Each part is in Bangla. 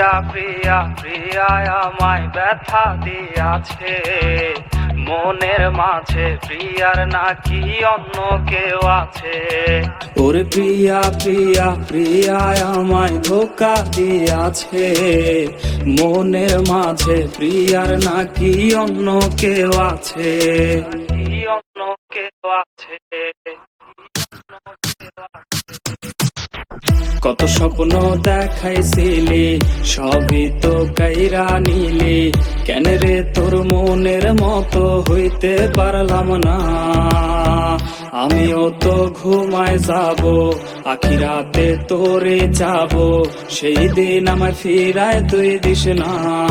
প্রিয়া প্রিয়া প্রিয়া আমায় ব্যথা দিয়াছে মনের মাঝে, প্রিয়ার নাকি অন্য কেউ আছে। ওরে প্রিয়া প্রিয়া প্রিয়া আমায় ধোকা দিয়াছে মনের মাঝে, প্রিয়ার নাকি অন্য কেউ আছে, অন্য কেউ আছে। কত স্বপ্ন দেখাইছিলি সবই তো কাইরা নিলি, কেন রে তোর মনের মতো হইতে পারলাম না। আমিও তো ঘুমায় যাব, আখিরাতে তোরে যাব, সেই দিন আমায় ফিরায় তুই দিস না।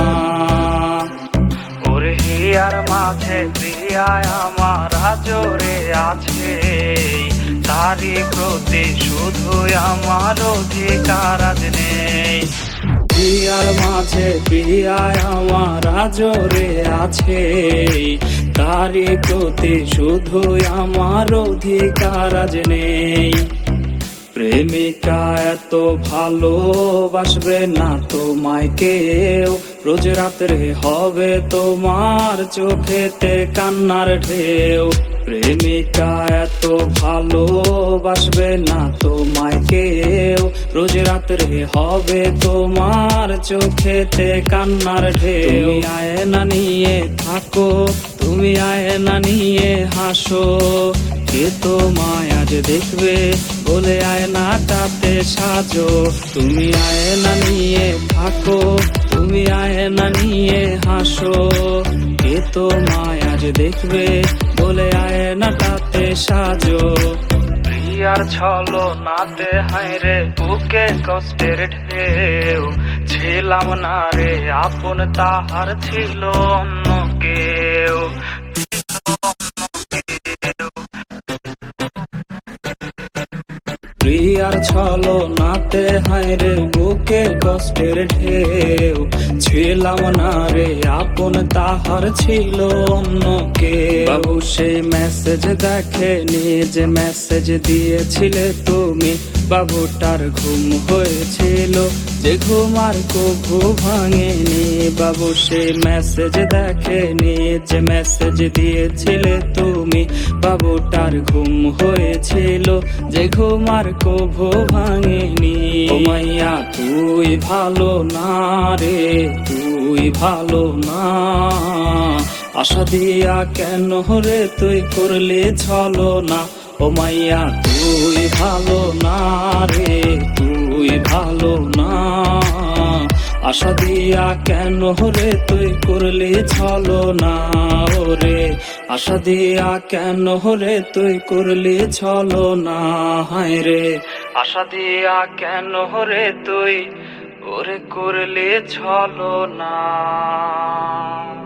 ওরে হিয়ার মাঝে প্রিয়ায় আমার জোরে আছে, তারি প্রতি শুধুই আমার অধিকার আজ নেই। প্রিয়ার মাঝে প্রিয়ায় আমার জোরে আছে, তারি প্রতি শুধুই আমার অধিকার আজ নেই। প্রেমিকা এত ভালোবাসবে না তোমায় কেউ, রোজ রাত্রে হবে তোমার চোখেতে কান্নার ঢেউ। প্রেমিকা এত ভালোবাসবে না তোমায় কেউ, রোজ রাত্রে হবে তোমার চোখেতে কান্নার ঢেউ। তুমি আয়না নিয়ে থাকো, তুমি আয়না নিয়ে হাসো, কে তোমায় আজ দেখবে বলে আয়নাটাতে সাজো। তুমি আয়না নিয়ে থাকো, তুমি আয়না নিয়ে হাসো, কে তোমায় আজ দেখবে বলে আয়নাটাতে সাজো। প্রিয়ার ছলো নাতে হায়রে বুকে কষ্টের ঢেউ, ছিলাম না রে আপন তাহার ছিল অন্য কেউ। প্রিয়ার ছলো নাতে হায়রে বুকে কষ্টের ঢেউ, ছিলাম না রে আপন তাহার ছিল অন্য কেউ। বাবু সেই মেসেজ দেখেনি যে মেসেজ দিয়েছিলে তুমি, বাবুটার ঘুম হয়েছিল যে ঘুম আর কভু ভাঙেনি। বাবু সেই মেসেজ দেখেনি যে মেসেজ দিয়েছিলে তুমি, বাবুটার ঘুম হয়েছিল যে ঘুম আর কভু ভাঙেনি। ও মাইয়া তুই ভালো না রে, তুই ভালো না, আশা দিয়া কেন রে তুই করলে ছলো না। ও মাইয়া তুই ভালো না রে, তুই ভালো না, আশা দিয়া কেন রে তুই করলে ছলো না। ওরে আশা দিয়া কেন রে তুই করলে ছলো না, হায় রে আশা দিয়া কেন রে তুই ওরে করলে ছলো না।